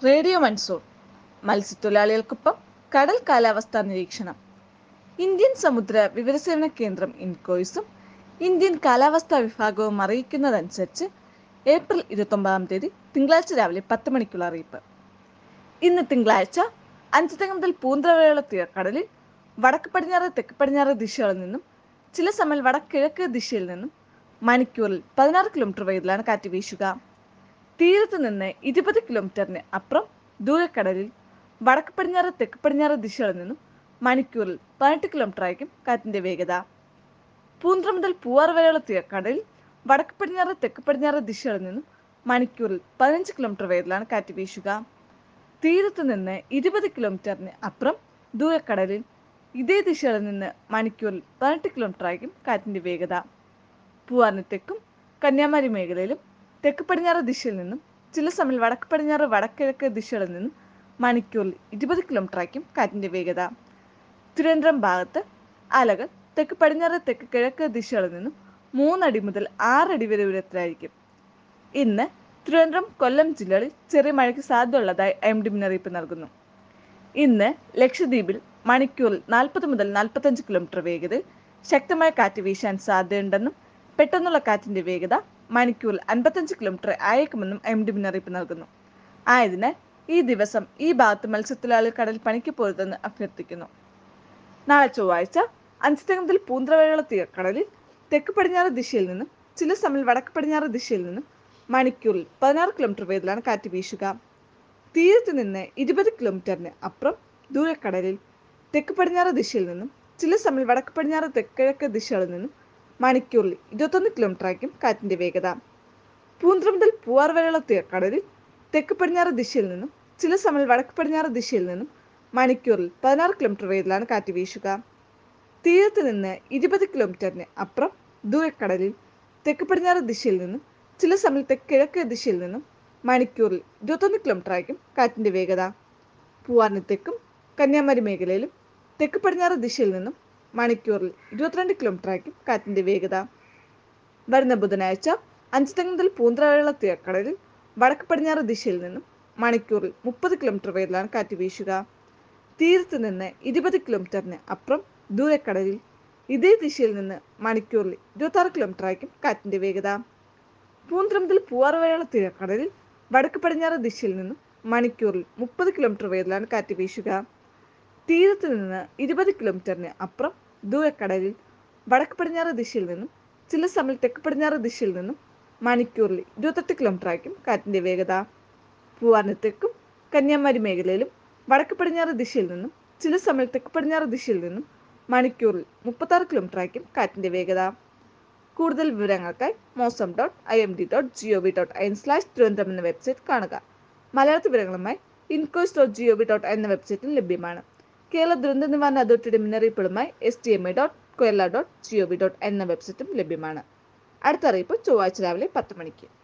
Radio monsoon മത്സ്യത്തൊഴിലാളികൾക്കൊപ്പം കടൽ കാലാവസ്ഥാ നിരീക്ഷണം. ഇന്ത്യൻ സമുദ്ര വിവരസേവന കേന്ദ്രം ഇൻകോയ്സും ഇന്ത്യൻ കാലാവസ്ഥാ വിഭാഗവും അറിയിക്കുന്നതനുസരിച്ച് ഏപ്രിൽ 29 തിങ്കളാഴ്ച രാവിലെ 10 മണിക്കുള്ള അറിയിപ്പ്. ഇന്ന് തിങ്കളാഴ്ച അഞ്ചുതെങ്ങ് മുതൽ പൂന്തറ വരെയുള്ള തീരക്കടലിൽ വടക്ക് പടിഞ്ഞാറ് തെക്ക് പടിഞ്ഞാറ് ദിശകളിൽ നിന്നും ചില സമയം വടക്ക് കിഴക്ക് ദിശയിൽ നിന്നും മണിക്കൂറിൽ 16 കിലോമീറ്റർ വേഗത്തിലാണ് കാറ്റ് വീശുക. തീരത്ത് നിന്ന് 20 കിലോമീറ്ററിന് അപ്പുറം ദൂരക്കടലിൽ വടക്ക് പടിഞ്ഞാറ് തെക്ക് പടിഞ്ഞാറ് ദിശകളിൽ നിന്നും മണിക്കൂറിൽ 18 കിലോമീറ്റർ ആയിരിക്കും കാറ്റിന്റെ വേഗത. പൂന്തറ മുതൽ പൂവാർ വരെയുള്ള തീരക്കടലിൽ വടക്ക് പടിഞ്ഞാറ് തെക്ക് പടിഞ്ഞാറ് ദിശകളിൽ നിന്നും മണിക്കൂറിൽ 15 കിലോമീറ്റർ വേഗത്തിലാണ് കാറ്റ് വീശുക. തീരത്ത് നിന്ന് 20 കിലോമീറ്ററിന് അപ്പുറം ദൂരക്കടലിൽ ഇതേ ദിശകളിൽ നിന്ന് മണിക്കൂറിൽ 18 കിലോമീറ്റർ ആയിരിക്കും കാറ്റിന്റെ വേഗത. പൂവാറിന് തെക്കും കന്യാകുമാരി മേഖലയിലും തെക്ക് പടിഞ്ഞാറ് ദിശയിൽ നിന്നും ചില സമയം വടക്ക് പടിഞ്ഞാറ് വടക്കിഴക്ക് ദിശകളിൽ നിന്നും മണിക്കൂറിൽ 20 കിലോമീറ്റർ ആയിരിക്കും കാറ്റിന്റെ വേഗത. തിരുവനന്തപുരം ഭാഗത്ത് അലകൾ തെക്ക് പടിഞ്ഞാറ് തെക്ക് കിഴക്ക് ദിശകളിൽ നിന്നും 3 അടി മുതൽ 6 അടി വരെ ഉയരത്തിലായിരിക്കും. ഇന്ന് തിരുവനന്തപുരം കൊല്ലം ജില്ലകളിൽ ചെറിയ മഴയ്ക്ക് സാധ്യതയുള്ളതായി IMD മുന്നറിയിപ്പ് നൽകുന്നു. ഇന്ന് ലക്ഷദ്വീപിൽ മണിക്കൂറിൽ 40 മുതൽ 45 കിലോമീറ്റർ വേഗതയിൽ ശക്തമായ കാറ്റ് വീശാൻ സാധ്യതയുണ്ടെന്നും പെട്ടെന്നുള്ള കാറ്റിന്റെ വേഗത മണിക്കൂറിൽ 55 കിലോമീറ്റർ ആയേക്കുമെന്നും IMD മുന്നറിയിപ്പ് നൽകുന്നു. ആയതിനാൽ ഈ ദിവസം ഈ ഭാഗത്ത് മത്സ്യത്തൊഴിലാളികൾ കടൽ പണിക്ക് പോരുതെന്ന് അഭ്യർത്ഥിക്കുന്നു. നാളെ ചൊവ്വാഴ്ച അഞ്ചുതെങ്ങ് മുതൽ പൂന്തറ വരെയുള്ള തീരക്കടലിൽ തെക്ക് പടിഞ്ഞാറ് ദിശയിൽ നിന്നും ചില സമയം വടക്ക് പടിഞ്ഞാറ് ദിശയിൽ നിന്നും മണിക്കൂറിൽ 16 കിലോമീറ്റർ വേഗത്തിലാണ് കാറ്റ് വീശുക. തീരത്ത് നിന്ന് 20 കിലോമീറ്ററിന് അപ്പുറം ദൂരക്കടലിൽ തെക്ക് പടിഞ്ഞാറ് ദിശയിൽ നിന്നും ചില സമയം വടക്ക് പടിഞ്ഞാറ് തെക്ക് കിഴക്ക് ദിശകളിൽ നിന്നും മണിക്കൂറിൽ 21 കിലോമീറ്റർ ആയിരിക്കും കാറ്റിന്റെ വേഗത. പൂന്തറ മുതൽ പൂവാർ വരെയുള്ള തീരക്കടലിൽ തെക്ക് പടിഞ്ഞാറ് ദിശയിൽ നിന്നും ചില സമയം വടക്ക് പടിഞ്ഞാറ് ദിശയിൽ നിന്നും മണിക്കൂറിൽ 16 കിലോമീറ്റർ വേഗത്തിലാണ് കാറ്റ് വീശുക. തീരത്ത് നിന്ന് 20 കിലോമീറ്ററിന് അപ്പുറം ദൂരക്കടലിൽ തെക്ക് പടിഞ്ഞാറ് ദിശയിൽ നിന്നും ചില സമയം തെക്ക് കിഴക്ക് ദിശയിൽ നിന്നും മണിക്കൂറിൽ 21 കിലോമീറ്റർ ആയിരിക്കും കാറ്റിന്റെ വേഗത. പൂവാറിന് തെക്കും കന്യാകുമാരി മേഖലയിലും തെക്ക് പടിഞ്ഞാറ് ദിശയിൽ നിന്നും മണിക്കൂറിൽ 22 കിലോമീറ്റർ ആയിരിക്കും കാറ്റിന്റെ വേഗത. വരുന്ന ബുധനാഴ്ച അഞ്ചുതെങ്ങ് മുതൽ പൂന്തറ വരെയുള്ള തീരക്കടലിൽ വടക്ക് പടിഞ്ഞാറ് ദിശയിൽ നിന്നും മണിക്കൂറിൽ 30 കിലോമീറ്റർ വേഗത്തിലാണ് കാറ്റ് വീശുക. തീരത്ത് നിന്ന് 20 കിലോമീറ്ററിന് അപ്പുറം ദൂരക്കടലിൽ ഇതേ ദിശയിൽ നിന്ന് മണിക്കൂറിൽ 26 കിലോമീറ്റർ ആയിരിക്കും കാറ്റിന്റെ വേഗത. പൂന്തറ മുതൽ പൂവാർ വരെയുള്ള തീരക്കടലിൽ വടക്ക് പടിഞ്ഞാറ് ദിശയിൽ നിന്നും മണിക്കൂറിൽ 30 കിലോമീറ്റർ വേഗത്തിലാണ് കാറ്റ് വീശുക. തീരത്ത് നിന്ന് 20 കിലോമീറ്ററിന് അപ്പുറം ദൂരക്കടലിൽ വടക്ക് പടിഞ്ഞാറ് ദിശയിൽ നിന്നും ചില സമയം തെക്ക് പടിഞ്ഞാറ് ദിശയിൽ നിന്നും മണിക്കൂറിൽ 28 കിലോമീറ്റർ ആയിരിക്കും കാറ്റിന്റെ വേഗത. പൂവാറിന് തെക്കും കന്യാകുമാരി മേഖലയിലും വടക്ക് പടിഞ്ഞാറ് ദിശയിൽ നിന്നും ചില സമയം തെക്ക് പടിഞ്ഞാറ് ദിശയിൽ നിന്നും മണിക്കൂറിൽ 36 കിലോമീറ്റർ ആയിരിക്കും കാറ്റിന്റെ വേഗത. കൂടുതൽ വിവരങ്ങൾക്കായി mosam.imd.gov.in/തിരുവനന്തപുരം എന്ന വെബ്സൈറ്റ് കാണുക. മലയാള വിവരങ്ങളുമായി incoys.gov.in എന്ന വെബ്സൈറ്റിൽ ലഭ്യമാണ്. കേരള ദുരന്ത നിവാരണ അതോറിറ്റിയുടെ മുന്നറിയിപ്പുകളുമായി stma.kerala.gov.in എന്ന വെബ്സൈറ്റും ലഭ്യമാണ്. അടുത്ത അറിയിപ്പ് ചൊവ്വാഴ്ച രാവിലെ 10 മണിക്ക്.